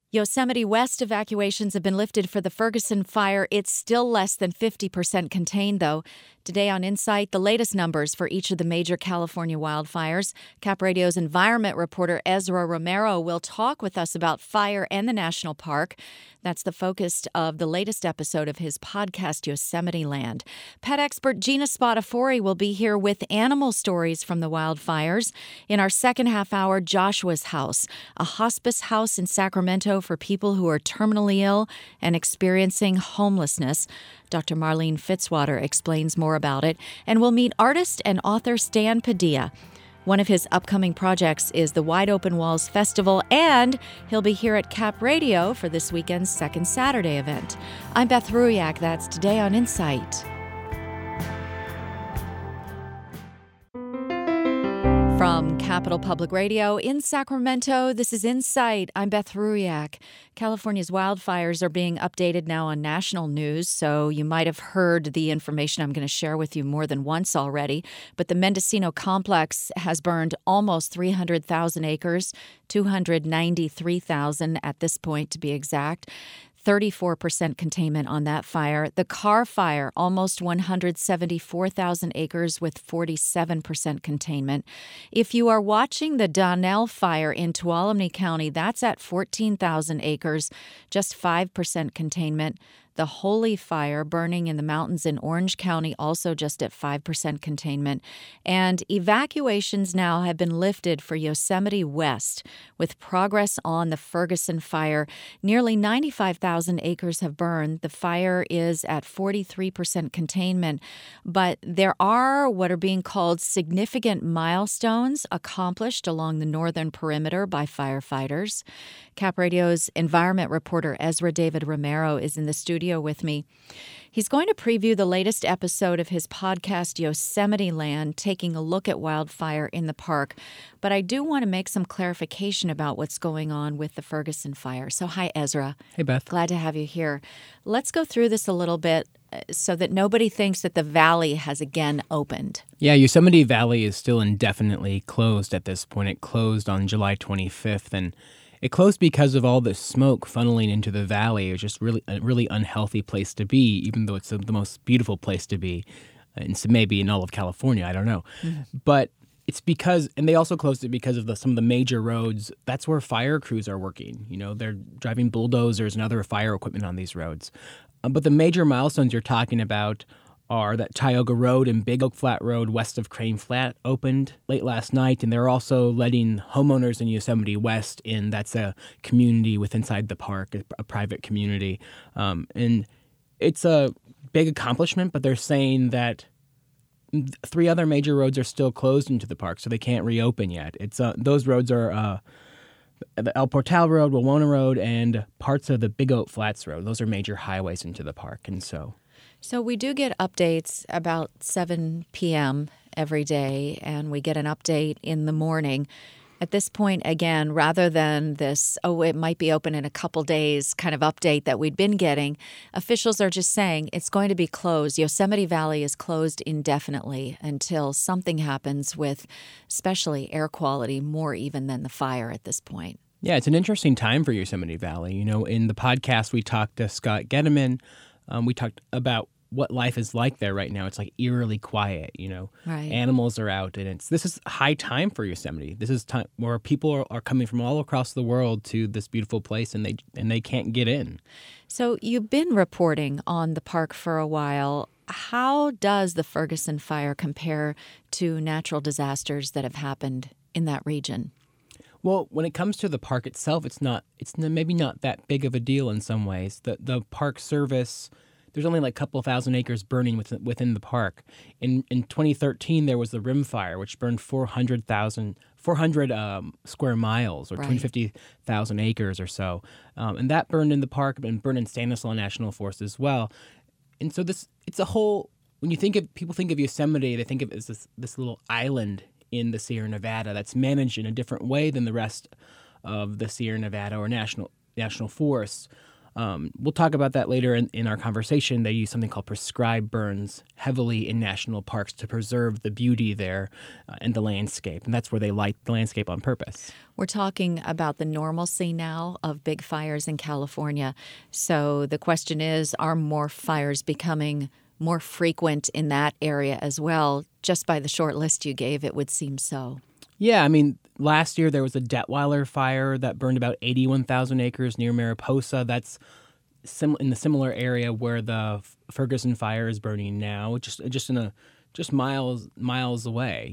Yosemite West evacuations have been lifted for the Ferguson fire. It's still less than 50% contained, though. Today on Insight, the latest numbers for each of the major California wildfires. Cap Radio's environment reporter Ezra Romero will talk with us about fire and the national park. That's the focus of the latest episode of his podcast, Yosemite Land. Pet expert Gina Spadafori will be here with animal stories from the wildfires. In our second half hour, Joshua's House, a hospice house in Sacramento for people who are terminally ill and experiencing homelessness. Dr. Marlene Fitzwater explains more about it, and we'll meet artist and author Stan Padilla. One of his upcoming projects is the Wide Open Walls Festival, and he'll be here at Cap Radio for this weekend's Second Saturday event. I'm Beth Ruyak. That's Today on Insight. From Capital Public Radio in Sacramento, this is Insight. I'm Beth Ruyak. California's wildfires are being updated now on national news, so you might have heard the information I'm going to share with you more than once already. But the Mendocino complex has burned almost 300,000 acres, 293,000 at this point to be exact. 34% containment on that fire. The Carr Fire, almost 174,000 acres with 47% containment. If you are watching the Donnell Fire in Tuolumne County, that's at 14,000 acres, just 5% containment. The Holy Fire burning in the mountains in Orange County, also just at 5% containment. And evacuations now have been lifted for Yosemite West, with progress on the Ferguson fire. Nearly 95,000 acres have burned. The fire is at 43% containment. But there are what are being called significant milestones accomplished along the northern perimeter by firefighters. Cap Radio's environment reporter Ezra David Romero is in the studio with me. He's going to preview the latest episode of his podcast, Yosemite Land, taking a look at wildfire in the park. But I do want to make some clarification about what's going on with the Ferguson fire. So hi, Ezra. Hey, Beth. Glad to have you here. Let's go through this a little bit so that nobody thinks that the valley has again opened. Yeah, Yosemite Valley is still indefinitely closed at this point. It closed on July 25th, and it closed because of all the smoke funneling into the valley. It was just a really unhealthy place to be, even though it's the most beautiful place to be, and so maybe in all of California, I don't know. Mm-hmm. But it's because, and they also closed it because of some of the major roads. That's where fire crews are working. You know, they're driving bulldozers and other fire equipment on these roads. But the major milestones you're talking about are that Tioga Road and Big Oak Flat Road west of Crane Flat opened late last night, and they're also letting homeowners in Yosemite West in. That's a community inside the park, a private community. And it's a big accomplishment, but they're saying that 3 other major roads are still closed into the park, so they can't reopen yet. Those roads are the El Portal Road, Wawona Road, and parts of the Big Oak Flats Road. Those are major highways into the park, and So we do get updates about 7 p.m. every day, and we get an update in the morning. At this point, again, rather than this, it might be open in a couple days kind of update that we'd been getting, officials are just saying it's going to be closed. Yosemite Valley is closed indefinitely until something happens with especially air quality, more even than the fire at this point. Yeah, it's an interesting time for Yosemite Valley. You know, in the podcast, we talked to Scott Getteman. We talked about what life is like there right now. It's like eerily quiet, you know. Right. Animals are out, and this is high time for Yosemite. This is time where people are coming from all across the world to this beautiful place, and they can't get in. So you've been reporting on the park for a while. How does the Ferguson fire compare to natural disasters that have happened in that region? Well, when it comes to the park itself, it's maybe not that big of a deal in some ways. The Park Service, there's only like a couple thousand acres burning within the park. In 2013, there was the Rim Fire, which burned 400 square miles, or right. 250,000 acres or so. And that burned in the park and burned in Stanislaus National Forest as well. And so it's a whole, when people think of Yosemite, they think of it as this little island in the Sierra Nevada that's managed in a different way than the rest of the Sierra Nevada or national forests. We'll talk about that later in our conversation. They use something called prescribed burns heavily in national parks to preserve the beauty there and the landscape. And that's where they light the landscape on purpose. We're talking about the normalcy now of big fires in California. So the question is, are more fires becoming more frequent in that area as well? Just by the short list you gave, it would seem so. Yeah, I mean, last year there was a Detweiler fire that burned about 81,000 acres near Mariposa. That's in the similar area where the Ferguson fire is burning now, just miles away.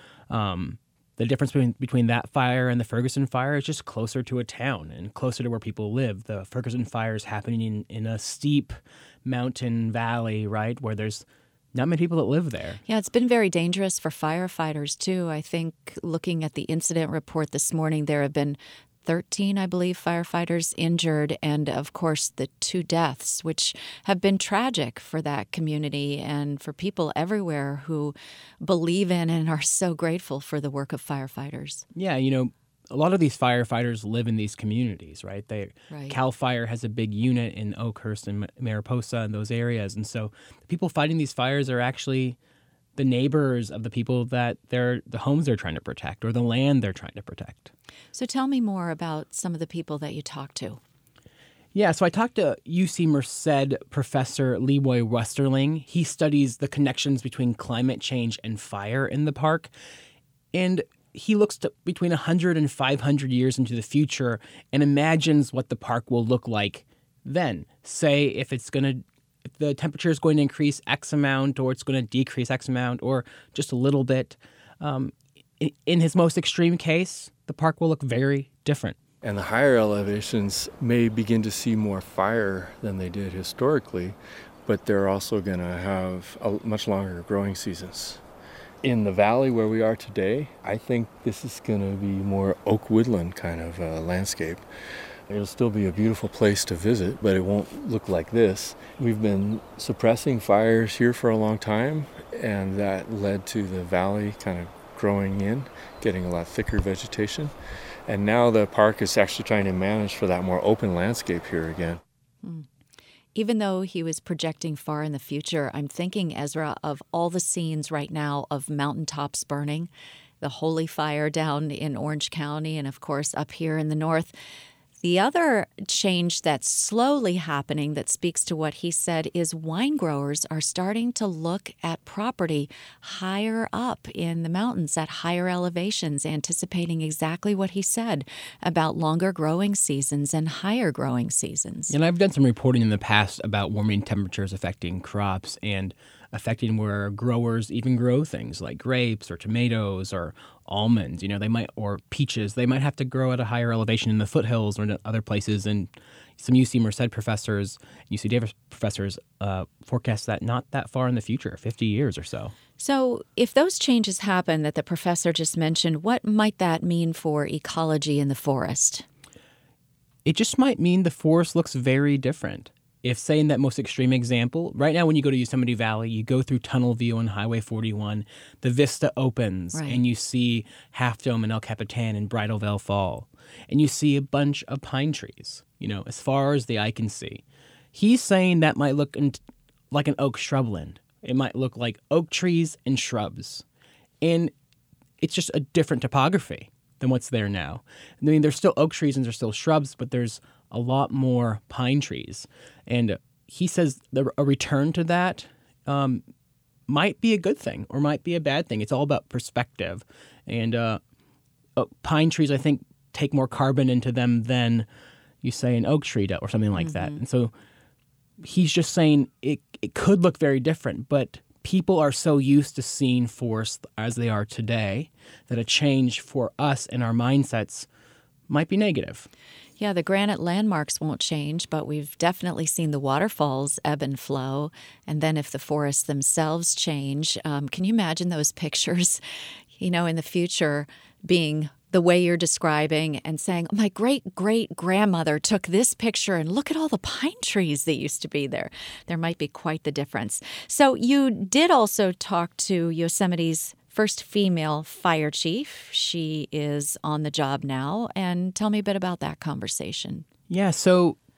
The difference between that fire and the Ferguson fire is just closer to a town and closer to where people live. The Ferguson fire is happening in a steep mountain valley, right, where there's not many people that live there. Yeah, it's been very dangerous for firefighters, too. I think looking at the incident report this morning, there have been 13, I believe, firefighters injured, and of course the 2 deaths, which have been tragic for that community and for people everywhere who believe in and are so grateful for the work of firefighters. Yeah, a lot of these firefighters live in these communities, right? Right. CAL FIRE has a big unit in Oakhurst and Mariposa and those areas. And so the people fighting these fires are actually the neighbors of the people that the homes they're trying to protect or the land they're trying to protect. So tell me more about some of the people that you talked to. Yeah, so I talked to UC Merced professor Leroy Westerling. He studies the connections between climate change and fire in the park. And he looks to between 100 and 500 years into the future and imagines what the park will look like then. Say if the temperature is going to increase X amount or it's going to decrease X amount or just a little bit. In his most extreme case, the park will look very different. And the higher elevations may begin to see more fire than they did historically, but they're also going to have much longer growing seasons. In the valley where we are today, I think this is going to be more oak woodland kind of landscape. It'll still be a beautiful place to visit, but it won't look like this. We've been suppressing fires here for a long time, and that led to the valley kind of growing in, getting a lot thicker vegetation. And now the park is actually trying to manage for that more open landscape here again. Even though he was projecting far in the future, I'm thinking, Ezra, of all the scenes right now of mountaintops burning, the Holy Fire down in Orange County, and of course up here in the north. The other change that's slowly happening that speaks to what he said is wine growers are starting to look at property higher up in the mountains at higher elevations, anticipating exactly what he said about longer growing seasons and higher growing seasons. And I've done some reporting in the past about warming temperatures affecting crops and affecting where growers even grow things like grapes or tomatoes or almonds. Or peaches. They might have to grow at a higher elevation in the foothills or in other places. And some UC Merced professors, UC Davis professors forecast that not that far in the future, 50 years or so. So if those changes happen that the professor just mentioned, what might that mean for ecology in the forest? It just might mean the forest looks very different. If, say, in that most extreme example, right now when you go to Yosemite Valley, you go through Tunnel View on Highway 41, the vista opens, right, and you see Half Dome and El Capitan and Bridal Veil Fall, and you see a bunch of pine trees, as far as the eye can see. He's saying that might look like an oak shrubland. It might look like oak trees and shrubs, and it's just a different topography than what's there now. I mean, there's still oak trees and there's still shrubs, but there's a lot more pine trees. And he says a return to that might be a good thing or might be a bad thing. It's all about perspective. And pine trees, I think, take more carbon into them than you say an oak tree or something like that. And so he's just saying it could look very different, but people are so used to seeing forests as they are today that a change for us and our mindsets might be negative. Yeah, the granite landmarks won't change, but we've definitely seen the waterfalls ebb and flow. And then if the forests themselves change, can you imagine those pictures, in the future being the way you're describing and saying, my great-great-grandmother took this picture and look at all the pine trees that used to be there. There might be quite the difference. So you did also talk to Yosemite's first female fire chief. She is on the job now. And tell me a bit about that conversation. Yeah, so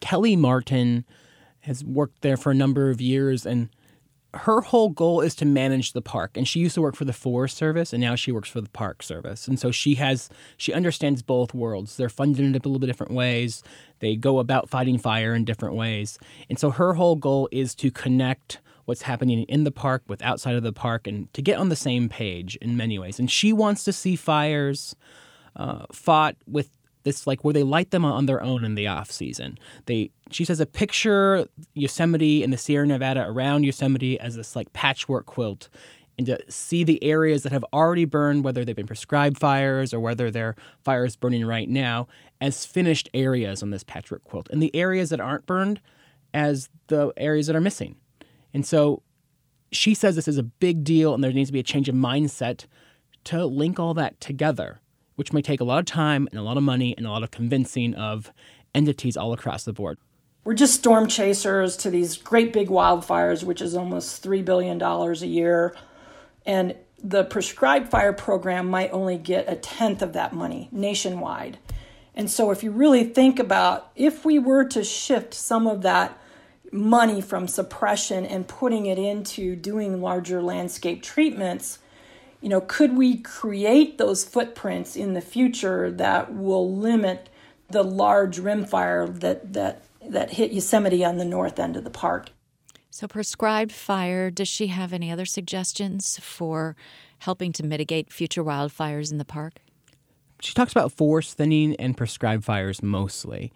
Kelly Martin has worked there for a number of years, and her whole goal is to manage the park. And she used to work for the Forest Service, and now she works for the Park Service. And so she understands both worlds. They're funded in a little bit different ways. They go about fighting fire in different ways. And so her whole goal is to connect what's happening in the park with outside of the park and to get on the same page in many ways. And she wants to see fires fought with this, like, where they light them on their own in the off season. She says, a picture Yosemite and the Sierra Nevada around Yosemite as this like patchwork quilt, and to see the areas that have already burned, whether they've been prescribed fires or whether they're fires burning right now, as finished areas on this patchwork quilt, and the areas that aren't burned as the areas that are missing. And so she says this is a big deal, and there needs to be a change of mindset to link all that together, which may take a lot of time and a lot of money and a lot of convincing of entities all across the board. We're just storm chasers to these great big wildfires, which is almost $3 billion a year. And the prescribed fire program might only get a tenth of that money nationwide. And so if you really think about, if we were to shift some of that money from suppression and putting it into doing larger landscape treatments, could we create those footprints in the future that will limit the large rimfire that hit Yosemite on the north end of the park? So prescribed fire, does she have any other suggestions for helping to mitigate future wildfires in the park? She talks about forest thinning and prescribed fires mostly.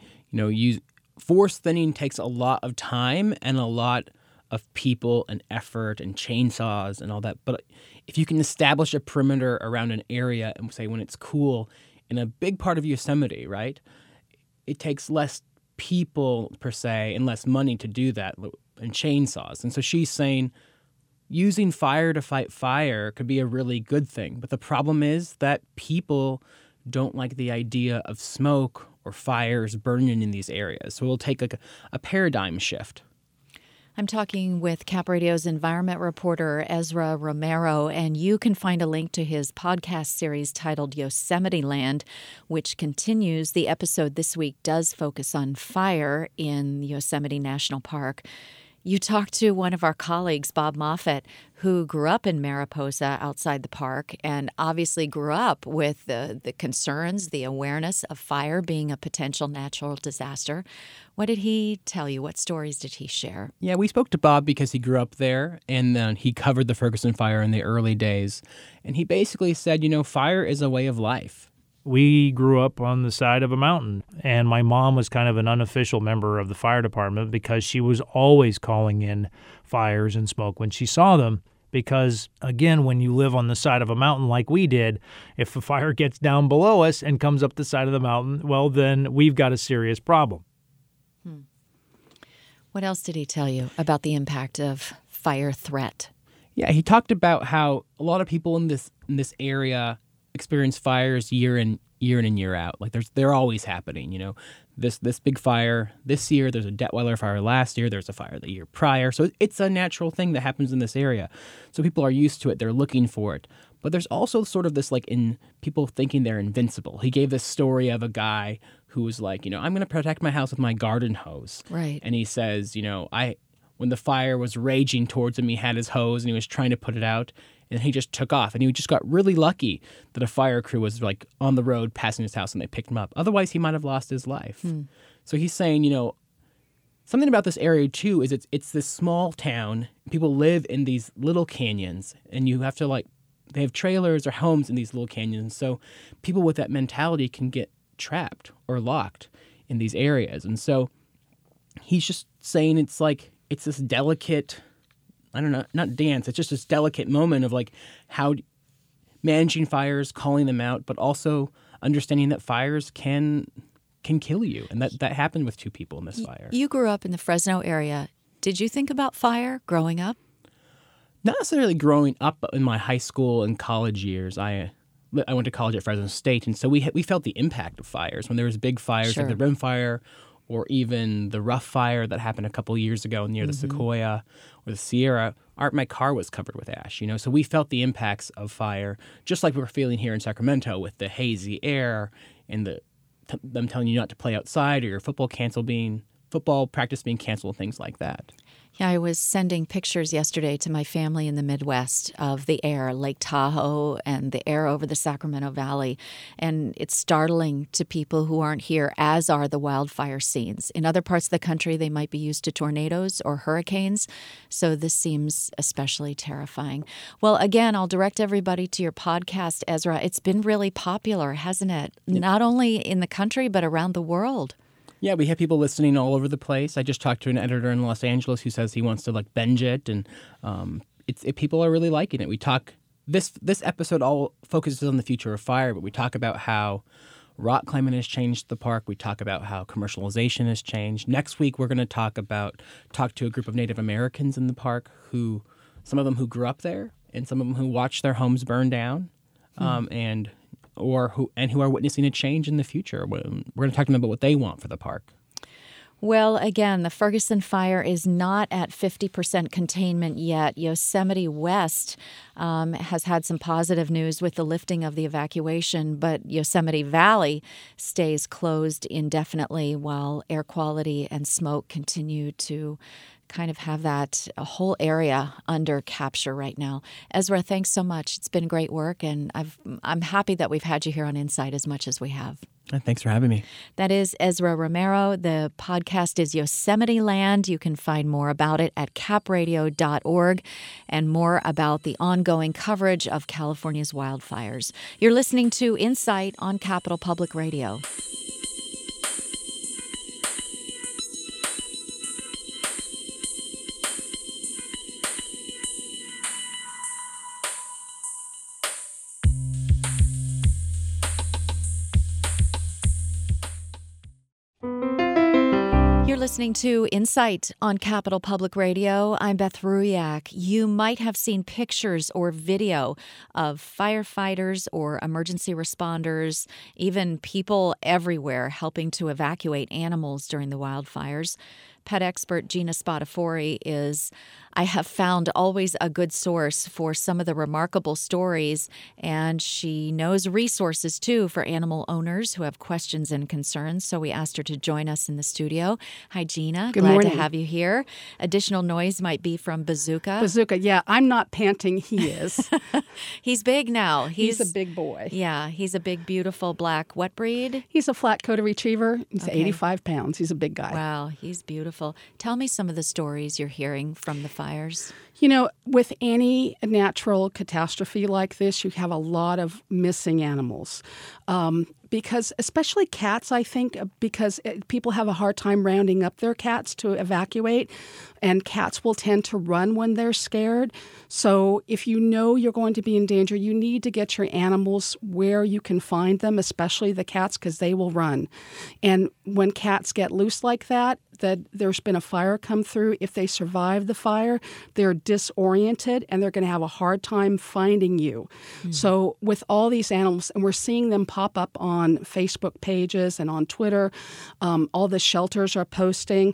Forest thinning takes a lot of time and a lot of people and effort and chainsaws and all that. But if you can establish a perimeter around an area and say when it's cool in a big part of Yosemite, right, it takes less people per se and less money to do that, and chainsaws. And so she's saying using fire to fight fire could be a really good thing. But the problem is that people don't like the idea of smoke or fires burning in these areas. So it'll take a paradigm shift. I'm talking with Cap Radio's environment reporter Ezra Romero, and you can find a link to his podcast series titled Yosemite Land, which continues. The episode this week does focus on fire in Yosemite National Park. You talked to one of our colleagues, Bob Moffett, who grew up in Mariposa outside the park and obviously grew up with the concerns, the awareness of fire being a potential natural disaster. What did he tell you? What stories did he share? Yeah, we spoke to Bob because he grew up there, and then he covered the Ferguson fire in the early days. And he basically said, fire is a way of life. We grew up on the side of a mountain, and my mom was kind of an unofficial member of the fire department because she was always calling in fires and smoke when she saw them. Because, again, when you live on the side of a mountain like we did, if a fire gets down below us and comes up the side of the mountain, well, then we've got a serious problem. What else did he tell you about the impact of fire threat? Yeah, he talked about how a lot of people in this area experience fires year in and year out. Like they're always happening. This big fire this year. There's a Detweiler fire last year. There's a fire the year prior. So it's a natural thing that happens in this area. So people are used to it. They're looking for it. But there's also sort of this in people thinking they're invincible. He gave this story of a guy who was like, I'm going to protect my house with my garden hose. Right. And he says, when the fire was raging towards him, he had his hose and he was trying to put it out. And he just took off. And he just got really lucky that a fire crew was on the road passing his house and they picked him up. Otherwise, he might have lost his life. So he's saying, something about this area, too, is it's this small town. People live in these little canyons. And you have to, they have trailers or homes in these little canyons. So people with that mentality can get trapped or locked in these areas. And so he's just saying it's this delicate, I don't know, not dance. It's just this delicate moment of how managing fires, calling them out, but also understanding that fires can kill you. And that happened with two people in this fire. You grew up in the Fresno area. Did you think about fire growing up? Not necessarily growing up, but in my high school and college years. I went to college at Fresno State, and so we felt the impact of fires. When there was big fires like the Rim Fire or even the Rough Fire that happened a couple years ago near the Sequoia or the Sierra, my car was covered with ash, So we felt the impacts of fire, just like we were feeling here in Sacramento with the hazy air and them telling you not to play outside or your football football practice being canceled, things like that. Yeah, I was sending pictures yesterday to my family in the Midwest of the air, Lake Tahoe, and the air over the Sacramento Valley. And it's startling to people who aren't here, as are the wildfire scenes. In other parts of the country, they might be used to tornadoes or hurricanes. So this seems especially terrifying. Well, again, I'll direct everybody to your podcast, Ezra. It's been really popular, hasn't it? Not only in the country, but around the world. Yeah, we have people listening all over the place. I just talked to an editor in Los Angeles who says he wants to binge it, and people are really liking it. We talk this episode all focuses on the future of fire, but we talk about how rock climbing has changed the park. We talk about how commercialization has changed. Next week, we're going to talk to a group of Native Americans in the park some of them who grew up there, and some of them who watched their homes burn down, who are witnessing a change in the future. We're going to talk to them about what they want for the park. Well, again, the Ferguson fire is not at 50% containment yet. Yosemite West has had some positive news with the lifting of the evacuation, but Yosemite Valley stays closed indefinitely while air quality and smoke continue to kind of have that whole area under capture right now. Ezra, thanks so much. It's been great work, and I'm happy that we've had you here on Insight as much as we have. Thanks for having me. That is Ezra Romero. The podcast is Yosemite Land. You can find more about it at capradio.org and more about the ongoing coverage of California's wildfires. You're listening to Insight on Capital Public Radio. Listening to Insight on Capital Public Radio. I'm Beth Ruyak. You might have seen pictures or video of firefighters or emergency responders, even people everywhere helping to evacuate animals during the wildfires. Pet expert Gina Spadafori is, I have found, always a good source for some of the remarkable stories, and she knows resources, too, for animal owners who have questions and concerns, so we asked her to join us in the studio. Hi, Gina. Good Glad morning. to have you here. Additional noise might be from Bazooka. Bazooka, yeah. I'm not panting. He is. He's big now. He's a big boy. Yeah, he's a big, beautiful black what breed? He's a flat-coated retriever. He's Okay. 85 pounds. He's a big guy. Wow, he's beautiful. Tell me some of the stories you're hearing from the fires. You know, with any natural catastrophe like this, you have a lot of missing animals. Because especially cats, I think, because people have a hard time rounding up their cats to evacuate, and cats will tend to run when they're scared. So if you know you're going to be in danger, you need to get your animals where you can find them, especially the cats, because they will run. And when cats get loose like that there's been a fire come through, if they survive the fire, they're disoriented and they're going to have a hard time finding you. Mm-hmm. So with all these animals, and we're seeing them pop up on Facebook pages and on Twitter, all the shelters are posting,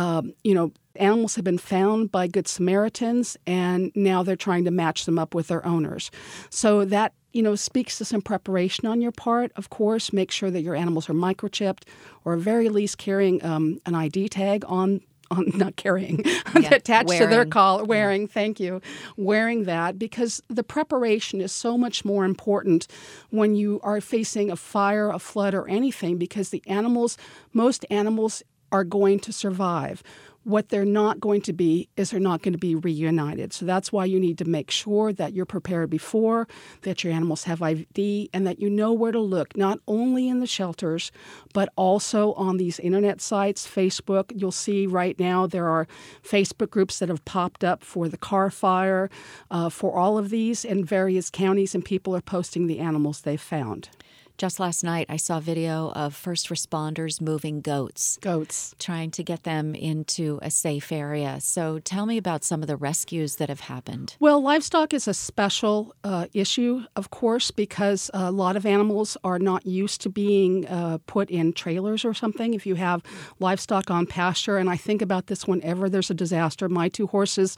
animals have been found by Good Samaritans, and now they're trying to match them up with their owners. So that speaks to some preparation on your part. Of course, make sure that your animals are microchipped, or at very least carrying an ID tag on not carrying, attached to their collar, wearing, thank you, wearing that, because the preparation is so much more important when you are facing a fire, a flood, or anything, because most animals are going to survive. What they're not going to be is they're not going to be reunited. So that's why you need to make sure that you're prepared before, that your animals have ID, and that you know where to look, not only in the shelters, but also on these internet sites, Facebook. You'll see right now there are Facebook groups that have popped up for the Carr Fire, for all of these in various counties, and people are posting the animals they've found. Just last night, I saw a video of first responders moving goats, trying to get them into a safe area. So tell me about some of the rescues that have happened. Well, livestock is a special issue, of course, because a lot of animals are not used to being put in trailers or something. If you have livestock on pasture, and I think about this whenever there's a disaster, my two horses,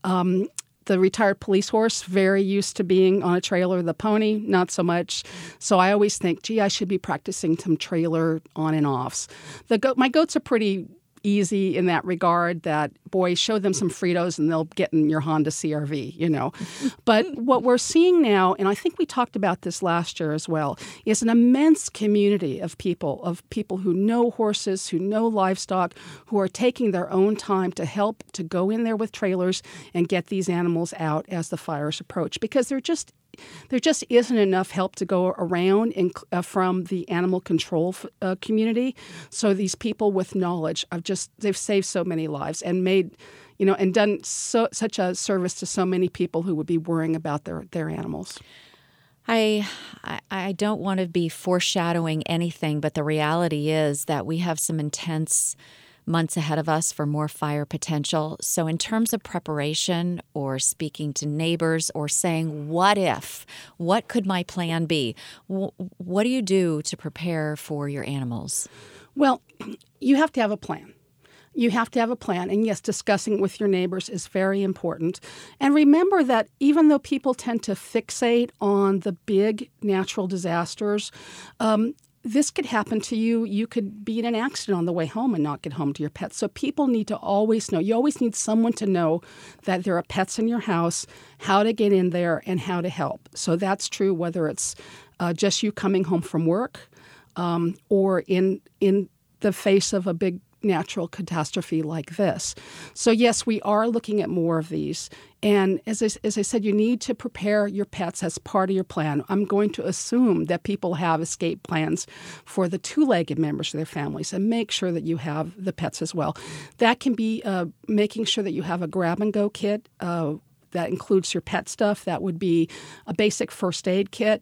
the retired police horse, very used to being on a trailer. The pony, not so much. So I always think, I should be practicing some trailer on and offs. My goats are pretty easy in that regard that, boy, show them some Fritos and they'll get in your Honda CR-V, But what we're seeing now, and I think we talked about this last year as well, is an immense community of people who know horses, who know livestock, who are taking their own time to help to go in there with trailers and get these animals out as the fires approach, because there just isn't enough help to go around from the animal control community. So these people with knowledge they've saved so many lives and made, and done such a service to so many people who would be worrying about their animals. I don't want to be foreshadowing anything, but the reality is that we have some intense months ahead of us for more fire potential. So in terms of preparation or speaking to neighbors or saying, what if? What could my plan be? What do you do to prepare for your animals? Well, you have to have a plan. You have to have a plan. And yes, discussing with your neighbors is very important. And remember that even though people tend to fixate on the big natural disasters, this could happen to you. You could be in an accident on the way home and not get home to your pets. So people need to always know. You always need someone to know that there are pets in your house, how to get in there, and how to help. So that's true whether it's just you coming home from work or in the face of a big natural catastrophe like this. So yes, we are looking at more of these. And as I said, you need to prepare your pets as part of your plan. I'm going to assume that people have escape plans for the two-legged members of their families, and make sure that you have the pets as well. That can be making sure that you have a grab-and-go kit that includes your pet stuff. That would be a basic first aid kit.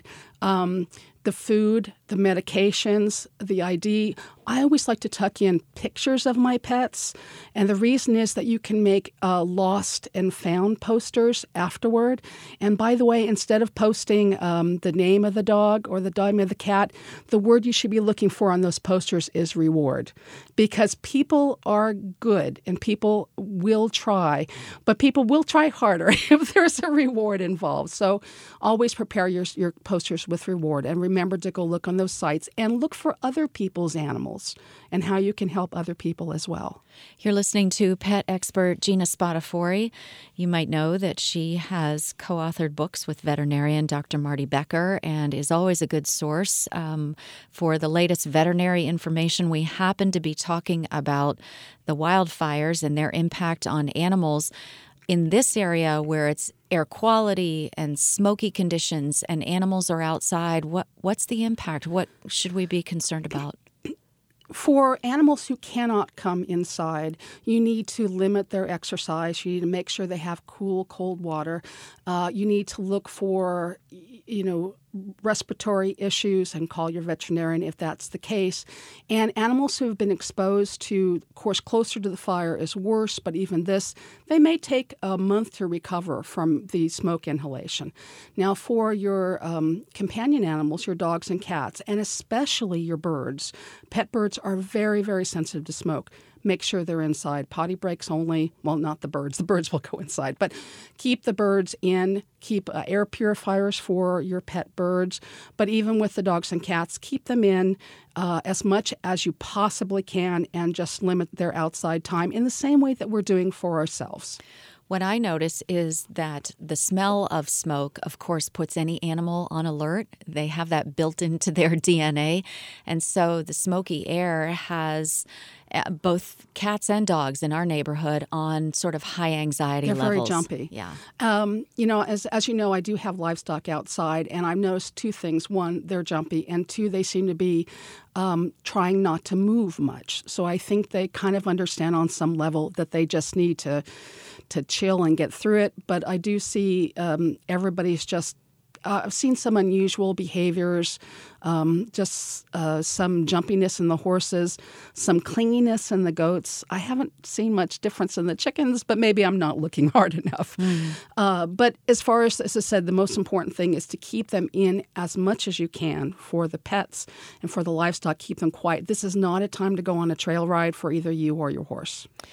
The food, the medications, the ID. I always like to tuck in pictures of my pets. And the reason is that you can make lost and found posters afterward. And by the way, instead of posting the name of the dog or the name of the cat, the word you should be looking for on those posters is reward. Because people are good and people will try, but people will try harder if there's a reward involved. So always prepare your posters with reward. And remember to go look on those sites and look for other people's animals and how you can help other people as well. You're listening to pet expert Gina Spadafori. You might know that she has co-authored books with veterinarian Dr. Marty Becker and is always a good source for the latest veterinary information. We happen to be talking about the wildfires and their impact on animals in this area where it's air quality and smoky conditions and animals are outside. What's the impact? What should we be concerned about? For animals who cannot come inside, you need to limit their exercise. You need to make sure they have cool, cold water. You need to look for, respiratory issues and call your veterinarian if that's the case. And animals who have been exposed to, of course, closer to the fire is worse, but even this, they may take a month to recover from the smoke inhalation. Now, for your companion animals, your dogs and cats, and especially your birds, pet birds are very, very sensitive to smoke. Make sure they're inside. Potty breaks only. Well, not the birds. The birds will go inside. But keep the birds in. Keep air purifiers for your pet birds. But even with the dogs and cats, keep them in as much as you possibly can and just limit their outside time in the same way that we're doing for ourselves. What I notice is that the smell of smoke, of course, puts any animal on alert. They have that built into their DNA. And so the smoky air has both cats and dogs in our neighborhood on sort of high anxiety levels. They're very jumpy. Yeah. As you know, I do have livestock outside, and I've noticed two things. One, they're jumpy, and two, they seem to be trying not to move much. So I think they kind of understand on some level that they just need to chill and get through it. But I do see everybody's just I've seen some unusual behaviors, just some jumpiness in the horses, some clinginess in the goats. I haven't seen much difference in the chickens, but maybe I'm not looking hard enough. But as far as I said, the most important thing is to keep them in as much as you can for the pets and for the livestock. Keep them quiet. This is not a time to go on a trail ride for either you or your horse.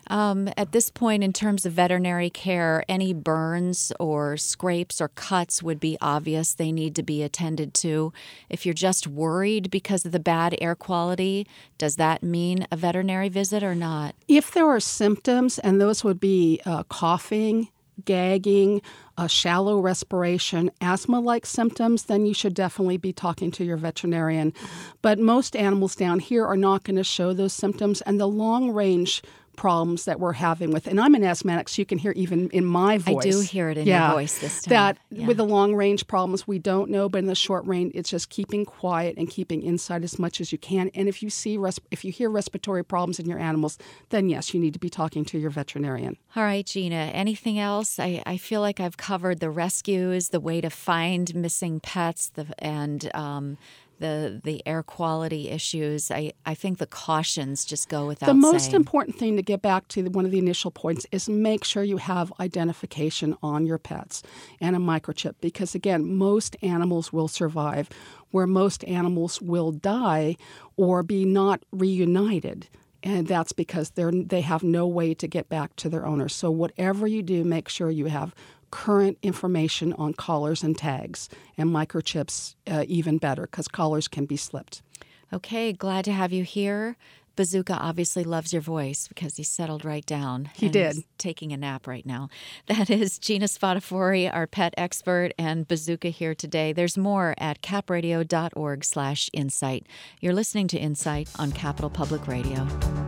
At this point, in terms of veterinary care, any burns or scrapes or cuts would be obvious. They need to be attended to. If you're just worried because of the bad air quality, does that mean a veterinary visit or not? If there are symptoms, and those would be coughing, gagging, shallow respiration, asthma-like symptoms, then you should definitely be talking to your veterinarian. But most animals down here are not going to show those symptoms, and the long-range problems that we're having with, and I'm an asthmatic, so you can hear even in my voice. I do hear it in your voice this time. That with the long-range problems, we don't know, but in the short range, it's just keeping quiet and keeping inside as much as you can. And if you hear respiratory problems in your animals, then yes, you need to be talking to your veterinarian. All right, Gina, anything else? I feel like I've covered the rescues, the way to find missing pets, and the air quality issues. I think the cautions just go without saying. The most important thing to get back to one of the initial points is make sure you have identification on your pets and a microchip, because again, most animals will survive, where most animals will die or be not reunited. And that's because they have no way to get back to their owners. So whatever you do, make sure you have current information on collars and tags, and microchips even better, because collars can be slipped. Okay, glad to have you here. Bazooka obviously loves your voice because he settled right down. He did. He's taking a nap right now. That is Gina Spadafori, our pet expert, and Bazooka here today. There's more at capradio.org/insight. You're listening to Insight on Capital Public Radio.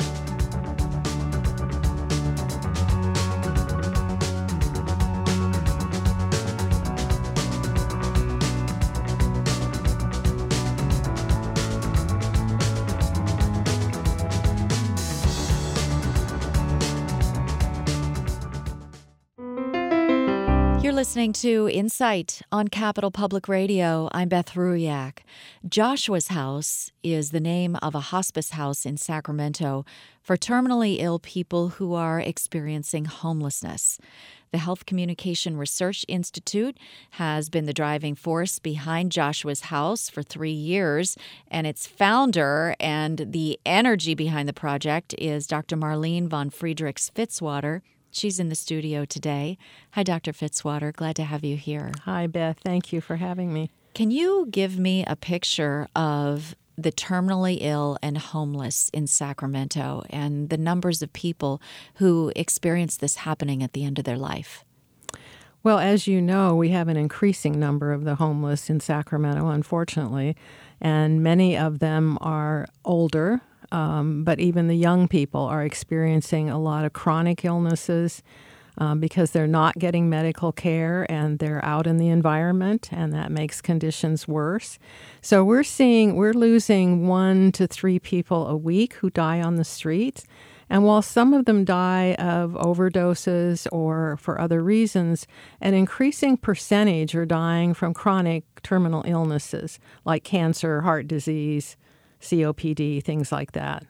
You're listening to Insight on Capital Public Radio. I'm Beth Ruyak. Joshua's House is the name of a hospice house in Sacramento for terminally ill people who are experiencing homelessness. The Health Communication Research Institute has been the driving force behind Joshua's House for 3 years, and its founder and the energy behind the project is Dr. Marlene von Friedrichs Fitzwater. She's in the studio today. Hi, Dr. Fitzwater. Glad to have you here. Hi, Beth. Thank you for having me. Can you give me a picture of the terminally ill and homeless in Sacramento and the numbers of people who experience this happening at the end of their life? Well, as you know, we have an increasing number of the homeless in Sacramento, unfortunately, and many of them are older. But even the young people are experiencing a lot of chronic illnesses because they're not getting medical care and they're out in the environment, and that makes conditions worse. So we're losing 1 to 3 people a week who die on the streets. And while some of them die of overdoses or for other reasons, an increasing percentage are dying from chronic terminal illnesses like cancer, heart disease, COPD, things like that.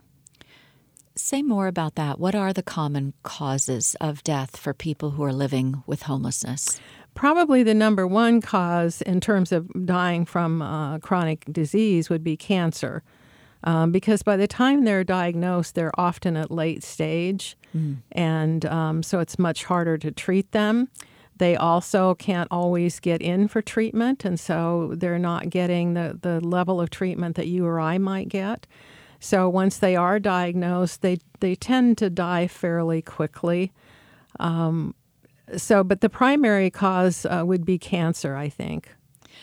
Say more about that. What are the common causes of death for people who are living with homelessness? Probably the number one cause in terms of dying from chronic disease would be cancer, because by the time they're diagnosed, they're often at late stage, and so it's much harder to treat them. They also can't always get in for treatment, and so they're not getting the level of treatment that you or I might get. So once they are diagnosed, they tend to die fairly quickly. But the primary cause would be cancer, I think.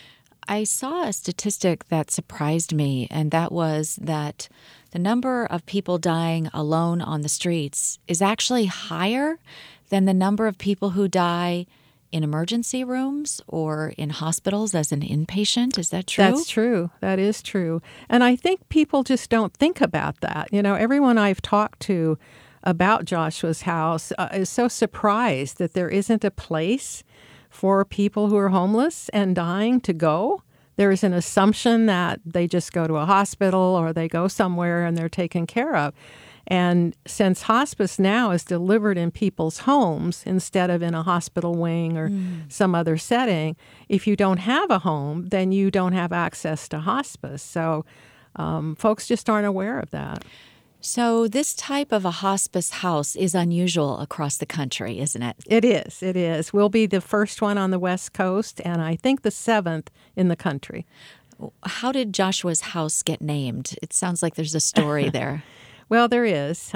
I saw a statistic that surprised me, and that was that the number of people dying alone on the streets is actually higher than the number of people who die in emergency rooms or in hospitals as an inpatient. Is that true? That's true. That is true. And I think people just don't think about that. You know, everyone I've talked to about Joshua's House is so surprised that there isn't a place for people who are homeless and dying to go. There is an assumption that they just go to a hospital or they go somewhere and they're taken care of. And since hospice now is delivered in people's homes instead of in a hospital wing or some other setting, if you don't have a home, then you don't have access to hospice. So folks just aren't aware of that. So this type of a hospice house is unusual across the country, isn't it? It is. It is. We'll be the first one on the West Coast, and I think the 7th in the country. How did Joshua's house get named? It sounds like there's a story there. Well, there is.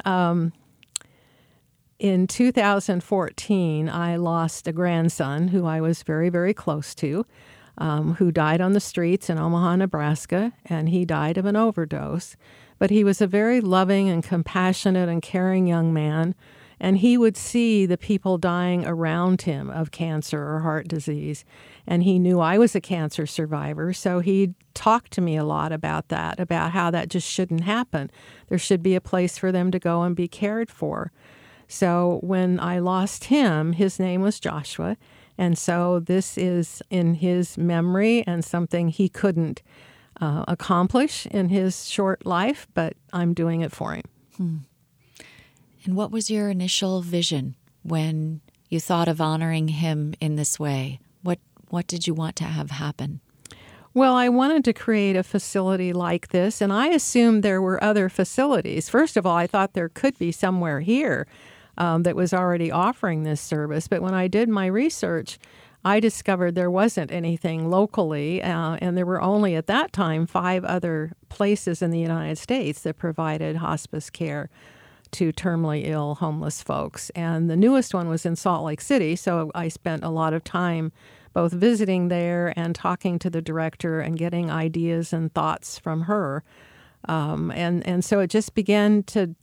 In 2014, I lost a grandson who I was very, very close to, who died on the streets in Omaha, Nebraska, and he died of an overdose. But he was a very loving and compassionate and caring young man, and he would see the people dying around him of cancer or heart disease. And he knew I was a cancer survivor, so he talked to me a lot about that, about how that just shouldn't happen. There should be a place for them to go and be cared for. So when I lost him, his name was Joshua, and so this is in his memory and something he couldn't accomplish in his short life, but I'm doing it for him. And what was your initial vision when you thought of honoring him in this way? What did you want to have happen? Well, I wanted to create a facility like this, and I assumed there were other facilities. First of all, I thought there could be somewhere here that was already offering this service, but when I did my research, I discovered there wasn't anything locally, and there were only at that time 5 other places in the United States that provided hospice care to terminally ill homeless folks. And the newest one was in Salt Lake City, so I spent a lot of time both visiting there and talking to the director and getting ideas and thoughts from her. And so it just began to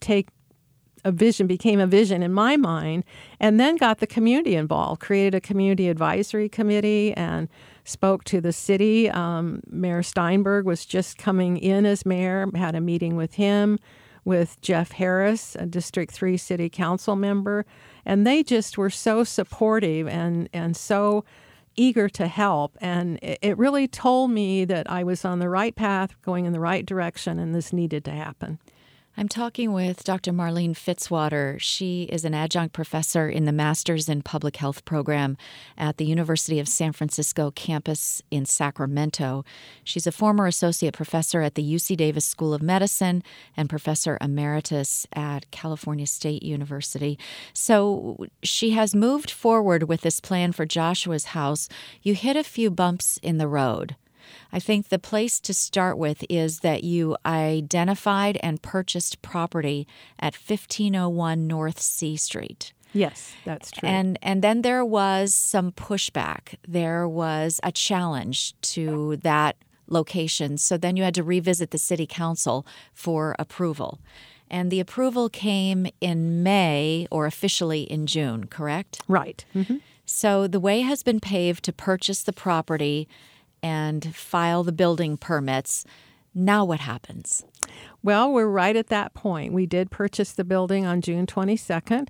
became a vision in my mind, and then got the community involved, created a community advisory committee and spoke to the city. Mayor Steinberg was just coming in as mayor, had a meeting with him, with Jeff Harris, a District 3 city council member, and they just were so supportive and so eager to help. And it really told me that I was on the right path, going in the right direction, and this needed to happen. I'm talking with Dr. Marlene Fitzwater. She is an adjunct professor in the Masters in Public Health program at the University of San Francisco campus in Sacramento. She's a former associate professor at the UC Davis School of Medicine and professor emeritus at California State University. So she has moved forward with this plan for Joshua's house. You hit a few bumps in the road. I think the place to start with is that you identified and purchased property at 1501 North C Street. Yes, that's true. And then there was some pushback. There was a challenge to that location. So then you had to revisit the city council for approval. And the approval came in May or officially in June, correct? Right. Mm-hmm. So the way has been paved to purchase the property and file the building permits. Now what happens? Well, we're right at that point. We did purchase the building on June 22nd,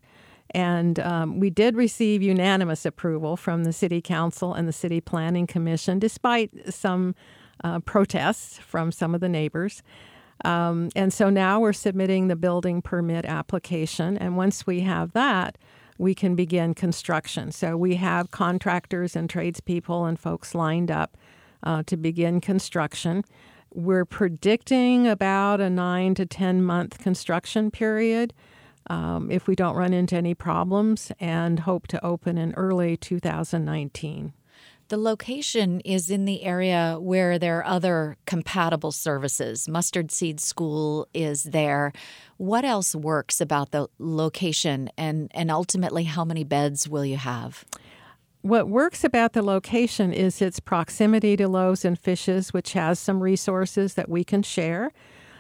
and we did receive unanimous approval from the City Council and the City Planning Commission, despite some protests from some of the neighbors. And so now we're submitting the building permit application, and once we have that, we can begin construction. So we have contractors and tradespeople and folks lined up to begin construction. We're predicting about a 9 to 10 month construction period if we don't run into any problems, and hope to open in early 2019. The location is in the area where there are other compatible services. Mustard Seed School is there. What else works about the location, and ultimately how many beds will you have? What works about the location is its proximity to Loaves and Fishes, which has some resources that we can share.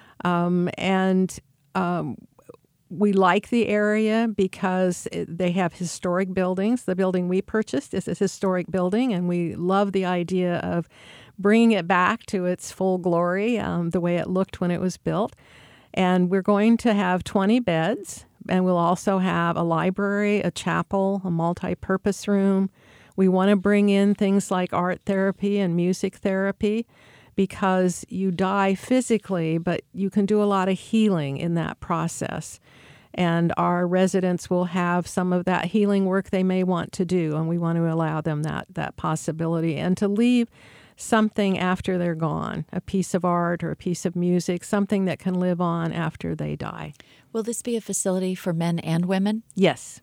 We like the area because they have historic buildings. The building we purchased is a historic building, and we love the idea of bringing it back to its full glory, the way it looked when it was built. And we're going to have 20 beds, and we'll also have a library, a chapel, a multi-purpose room. We want to bring in things like art therapy and music therapy, because you die physically, but you can do a lot of healing in that process. And our residents will have some of that healing work they may want to do, and we want to allow them that possibility, and to leave something after they're gone, a piece of art or a piece of music, something that can live on after they die. Will this be a facility for men and women? Yes.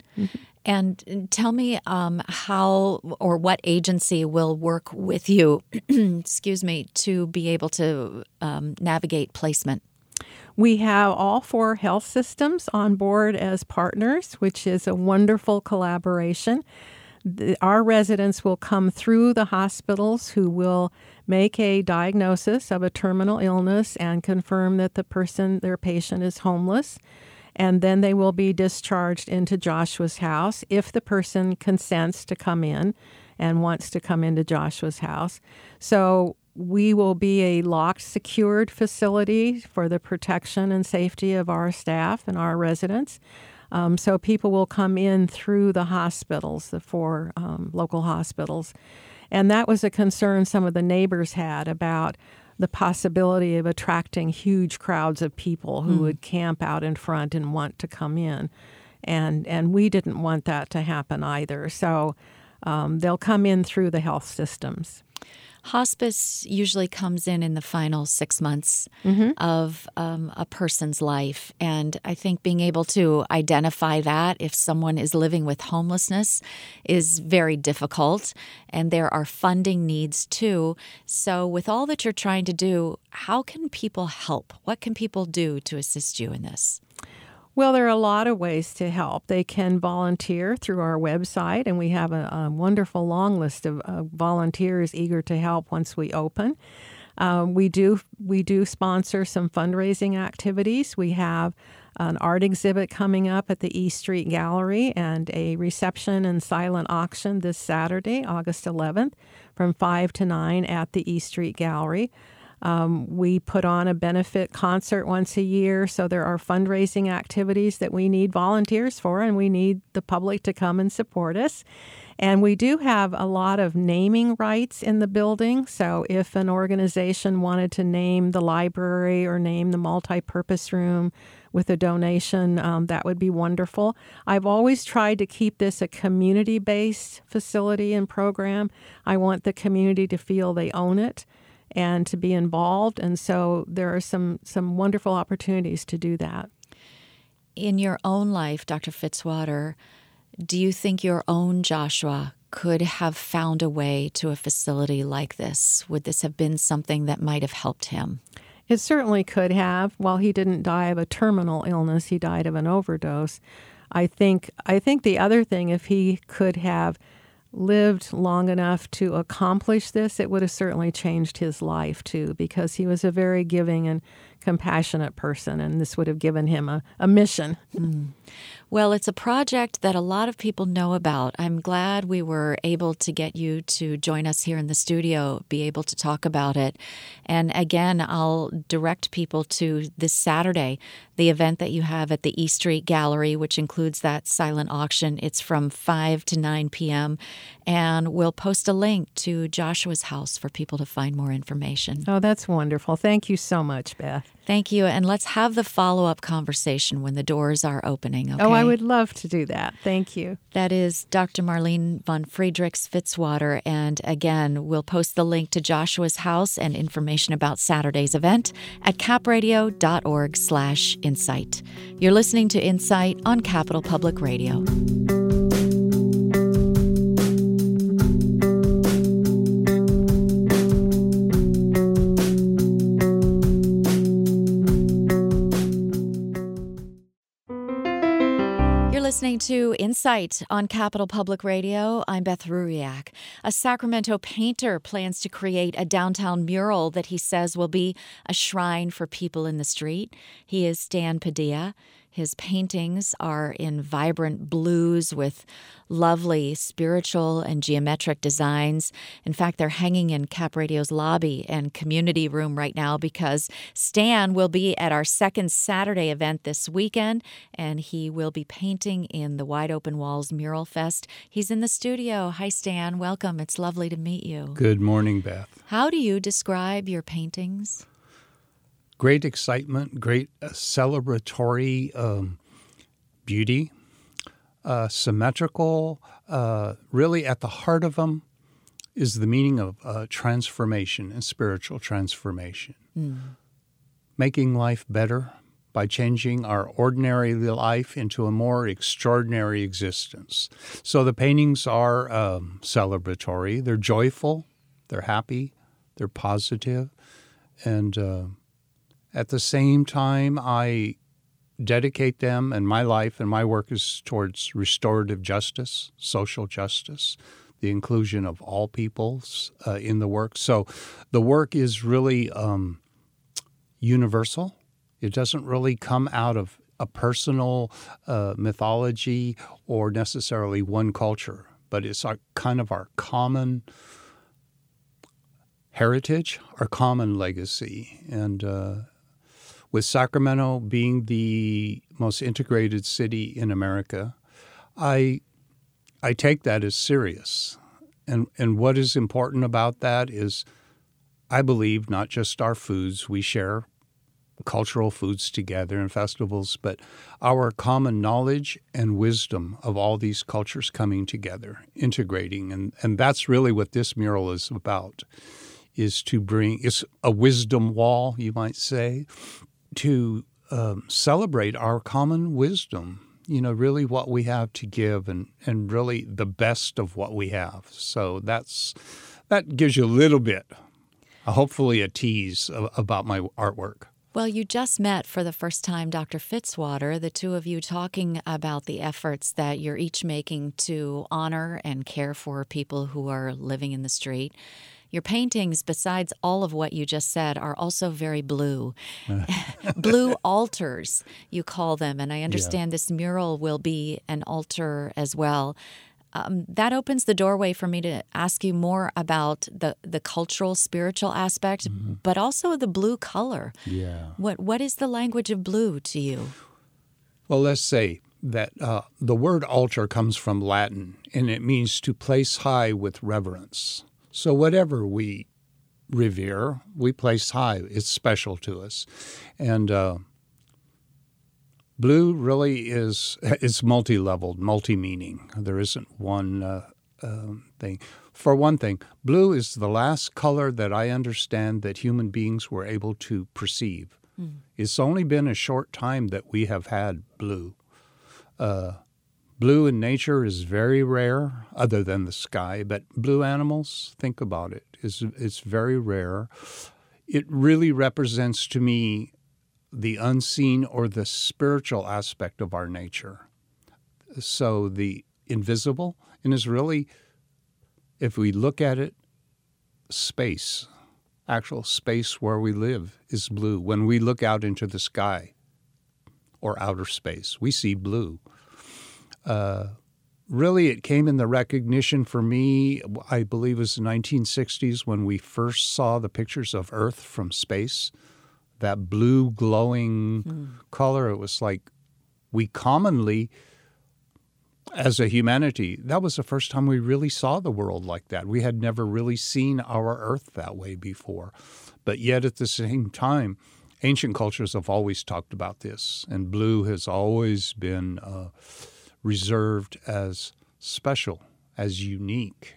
And tell me how or what agency will work with you, excuse me, to be able to navigate placement? We have all 4 health systems on board as partners, which is a wonderful collaboration. Our residents will come through the hospitals who will make a diagnosis of a terminal illness and confirm that their patient is homeless. And then they will be discharged into Joshua's house if the person consents to come in and wants to come into Joshua's house. So we will be a locked, secured facility for the protection and safety of our staff and our residents. So people will come in through the hospitals, the 4 local hospitals. And that was a concern some of the neighbors had about the possibility of attracting huge crowds of people who would camp out in front and want to come in. And we didn't want that to happen either. So they'll come in through the health systems. Hospice usually comes in the final 6 months of a person's life. And I think being able to identify that if someone is living with homelessness is very difficult. And there are funding needs too. So with all that you're trying to do, how can people help? What can people do to assist you in this? Well, there are a lot of ways to help. They can volunteer through our website, and we have a wonderful long list of volunteers eager to help once we open. We do sponsor some fundraising activities. We have an art exhibit coming up at the E Street Gallery and a reception and silent auction this Saturday, August 11th, from 5 to 9 at the E Street Gallery. We put on a benefit concert once a year, so there are fundraising activities that we need volunteers for, and we need the public to come and support us. And we do have a lot of naming rights in the building, so if an organization wanted to name the library or name the multi-purpose room with a donation, that would be wonderful. I've always tried to keep this a community-based facility and program. I want the community to feel they own it and to be involved. And so there are some wonderful opportunities to do that. In your own life, Dr. Fitzwater, do you think your own Joshua could have found a way to a facility like this? Would this have been something that might have helped him? It certainly could have. While he didn't die of a terminal illness, he died of an overdose. I think the other thing, if he could have lived long enough to accomplish this, it would have certainly changed his life too, because he was a very giving and compassionate person, and this would have given him a mission. Well, it's a project that a lot of people know about. I'm glad we were able to get you to join us here in the studio, be able to talk about it. And again, I'll direct people to this Saturday, the event that you have at the E Street Gallery, which includes that silent auction. It's from 5 to 9 p.m. And we'll post a link to Joshua's house for people to find more information. Oh, that's wonderful. Thank you so much, Beth. Thank you. And let's have the follow-up conversation when the doors are opening, okay? Oh, I would love to do that. Thank you. That is Dr. Marlene von Friedrichs Fitzwater. And again, we'll post the link to Joshua's house and information about Saturday's event at capradio.org/insight. You're listening to Insight on Capital Public Radio. Listening to Insight on Capital Public Radio. I'm Beth Ruriak. A Sacramento painter plans to create a downtown mural that he says will be a shrine for people in the street. He is Stan Padilla. His paintings are in vibrant blues with lovely spiritual and geometric designs. In fact, they're hanging in Cap Radio's lobby and community room right now because Stan will be at our second Saturday event this weekend, and he will be painting in the Wide Open Walls Mural Fest. He's in the studio. Hi, Stan. Welcome. It's lovely to meet you. Good morning, Beth. How do you describe your paintings? Great excitement, great celebratory beauty, symmetrical. Really at the heart of them is the meaning of transformation and spiritual transformation. Making life better by changing our ordinary life into a more extraordinary existence. So the paintings are celebratory. They're joyful. They're happy. They're positive. And at the same time, I dedicate them, and my life and my work is towards restorative justice, social justice, the inclusion of all peoples in the work. So the work is really universal. It doesn't really come out of a personal mythology or necessarily one culture, but it's kind of our common heritage, our common legacy. And with Sacramento being the most integrated city in America, I take that as serious. And what is important about that is, I believe, not just our foods. We share cultural foods together in festivals, but our common knowledge and wisdom of all these cultures coming together, integrating. And that's really what this mural is about, is to bring – it's a wisdom wall, you might say, to celebrate our common wisdom, you know, really what we have to give and really the best of what we have. So that gives you a little bit, hopefully a tease about my artwork. Well, you just met for the first time Dr. Fitzwater, the two of you talking about the efforts that you're each making to honor and care for people who are living in the street. Your paintings, besides all of what you just said, are also very blue. Blue altars, you call them, and I understand this mural will be an altar as well. That opens the doorway for me to ask you more about the cultural, spiritual aspect, but also the blue color. Yeah. What is the language of blue to you? Well, let's say that the word altar comes from Latin, and it means to place high with reverence. So whatever we revere, we place high. It's special to us. And blue really it's multi-leveled, multi-meaning. There isn't one thing. For one thing, blue is the last color that I understand that human beings were able to perceive. It's only been a short time that we have had blue. Blue in nature is very rare, other than the sky, but blue animals, think about it, it's very rare. It really represents to me the unseen or the spiritual aspect of our nature. So the invisible, and is really, if we look at it, space, actual space where we live is blue. When we look out into the sky or outer space, we see blue. Really, it came in the recognition for me, I believe it was the 1960s when we first saw the pictures of Earth from space, that blue glowing color. It was like we commonly, as a humanity, that was the first time we really saw the world like that. We had never really seen our Earth that way before. But yet at the same time, ancient cultures have always talked about this, and blue has always been reserved as special, as unique.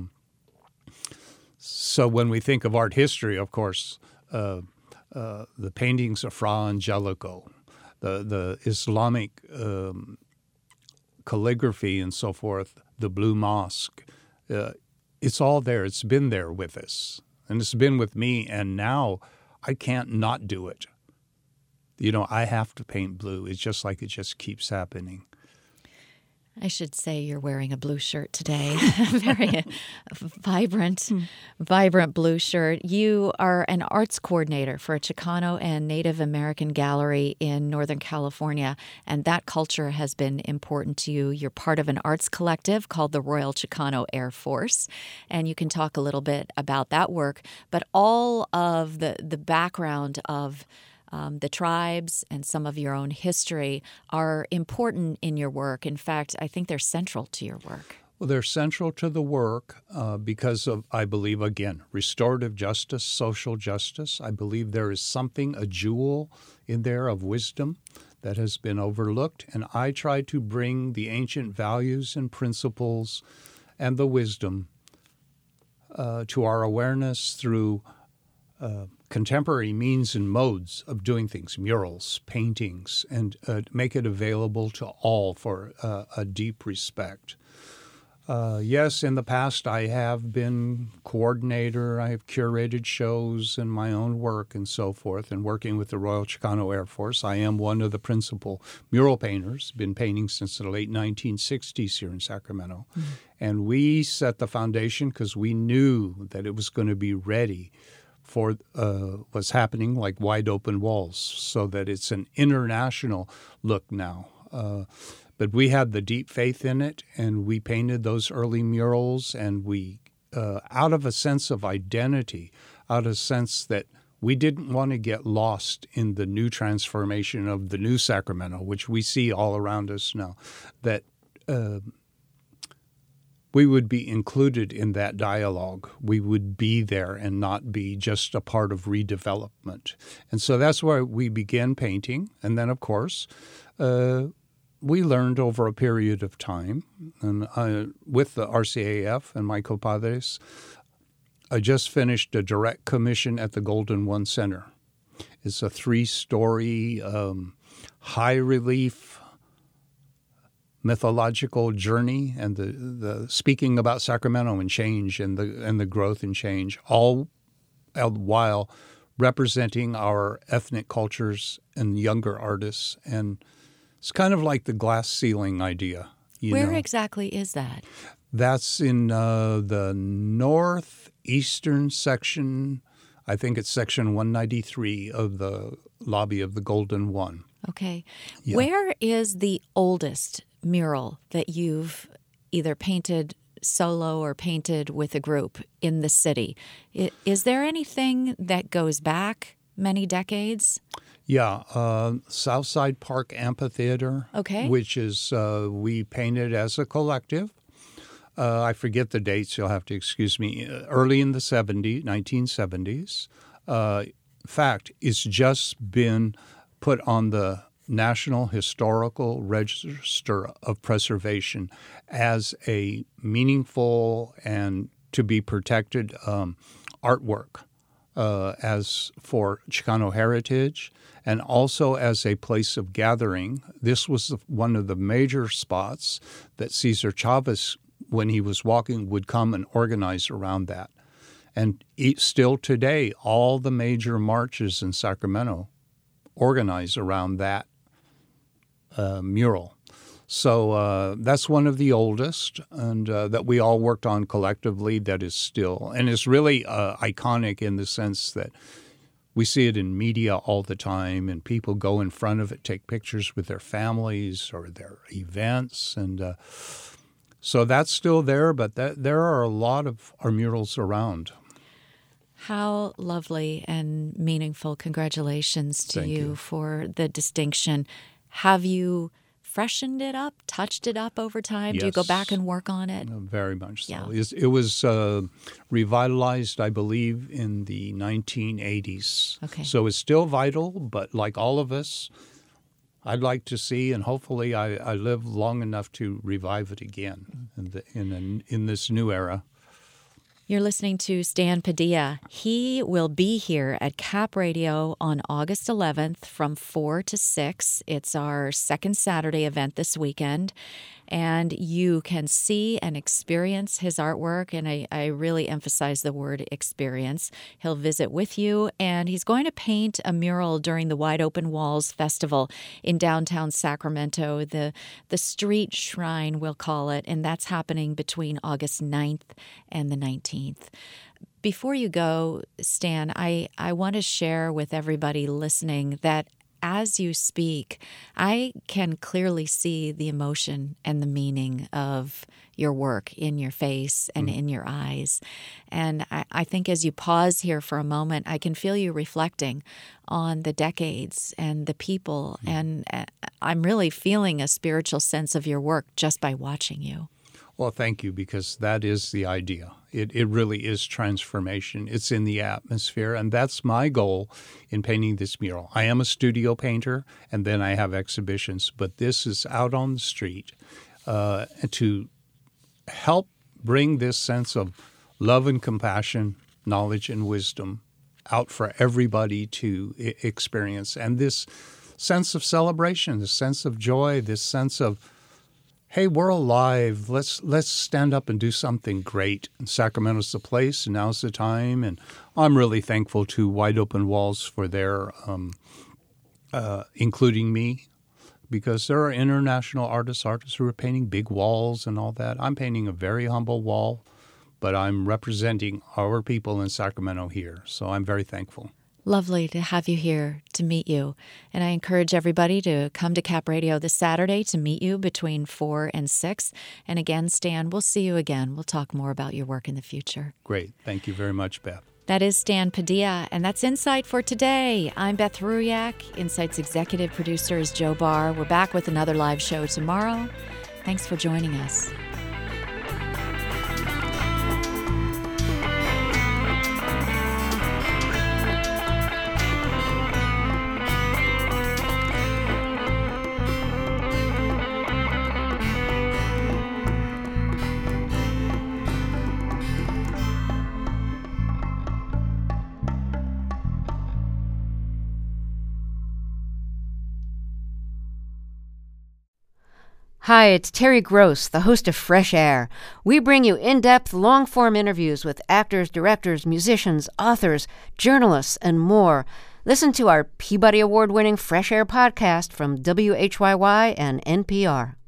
So when we think of art history, of course, the paintings of Fra Angelico, the Islamic calligraphy and so forth, the Blue Mosque, it's all there. It's been there with us, and it's been with me, and now I can't not do it. You know, I have to paint blue. It's just like it just keeps happening. I should say you're wearing a blue shirt today. Very vibrant blue shirt. You are an arts coordinator for a Chicano and Native American gallery in Northern California, and that culture has been important to you. You're part of an arts collective called the Royal Chicano Air Force, and you can talk a little bit about that work, but all of the background of the tribes and some of your own history are important in your work. In fact, I think they're central to your work. Well, they're central to the work because of, I believe, again, restorative justice, social justice. I believe there is something, a jewel in there of wisdom that has been overlooked. And I try to bring the ancient values and principles and the wisdom to our awareness through contemporary means and modes of doing things, murals, paintings, and make it available to all for a deep respect. Yes, in the past I have been coordinator. I have curated shows in my own work and so forth, and working with the Royal Chicano Air Force. I am one of the principal mural painters, been painting since the late 1960s here in Sacramento. Mm-hmm. And we set the foundation because we knew that it was going to be ready for what's happening, like Wide Open Walls, so that it's an international look now. But we had the deep faith in it, and we painted those early murals, and we, out of a sense of identity, out of a sense that we didn't want to get lost in the new transformation of the new Sacramento, which we see all around us now, that we would be included in that dialogue. We would be there and not be just a part of redevelopment. And so that's where we began painting. And then, of course, we learned over a period of time, and with the RCAF and my compadres, I just finished a direct commission at the Golden One Center. It's a 3-story, high-relief, mythological journey, and the speaking about Sacramento and change and the growth and change, all while representing our ethnic cultures and younger artists. And it's kind of like the glass ceiling idea. Where exactly is that? That's in the northeastern section. I think it's section 193 of the lobby of the Golden One. Okay. Yeah. Where is the oldest mural that you've either painted solo or painted with a group in the city? Is there anything that goes back many decades? Yeah, Southside Park Amphitheater, okay, which is we painted as a collective. I forget the dates, you'll have to excuse me, early in the 1970s. In fact, it's just been put on the National Historical Register of Preservation as a meaningful and to be protected artwork as for Chicano heritage, and also as a place of gathering. This was one of the major spots that Cesar Chavez, when he was walking, would come and organize around that. And still today, all the major marches in Sacramento organize around that mural. So that's one of the oldest, and that we all worked on collectively, that is still, and it's really iconic in the sense that we see it in media all the time, and people go in front of it, take pictures with their families or their events, and so that's still there, but there are a lot of our murals around. How lovely and meaningful. Congratulations to you for the distinction. Have you freshened it up, touched it up over time? Yes. Do you go back and work on it? Very much so. Yeah. It was revitalized, I believe, in the 1980s. Okay. So it's still vital, but like all of us, I'd like to see, and hopefully I live long enough to revive it again in this new era. You're listening to Stan Padilla. He will be here at Cap Radio on August 11th from 4 to 6. It's our second Saturday event this weekend. And you can see and experience his artwork, and I really emphasize the word experience. He'll visit with you, and he's going to paint a mural during the Wide Open Walls Festival in downtown Sacramento, the street shrine, we'll call it, and that's happening between August 9th and the 19th. Before you go, Stan, I want to share with everybody listening that as you speak, I can clearly see the emotion and the meaning of your work in your face and in your eyes. And I think as you pause here for a moment, I can feel you reflecting on the decades and the people. And I'm really feeling a spiritual sense of your work just by watching you. Well, thank you, because that is the idea. It really is transformation. It's in the atmosphere, and that's my goal in painting this mural. I am a studio painter, and then I have exhibitions, but this is out on the street to help bring this sense of love and compassion, knowledge and wisdom out for everybody to experience. And this sense of celebration, this sense of joy, this sense of, hey, we're alive. Let's stand up and do something great. And Sacramento's the place, and now's the time. And I'm really thankful to Wide Open Walls for their including me, because there are international artists who are painting big walls and all that. I'm painting a very humble wall, but I'm representing our people in Sacramento here. So I'm very thankful. Lovely to have you here, to meet you. And I encourage everybody to come to Cap Radio this Saturday to meet you between 4 and 6. And again, Stan, we'll see you again. We'll talk more about your work in the future. Great. Thank you very much, Beth. That is Stan Padilla, and that's Insight for today. I'm Beth Ruyak. Insight's executive producer is Joe Barr. We're back with another live show tomorrow. Thanks for joining us. Hi, it's Terry Gross, the host of Fresh Air. We bring you in-depth, long-form interviews with actors, directors, musicians, authors, journalists, and more. Listen to our Peabody Award-winning Fresh Air podcast from WHYY and NPR.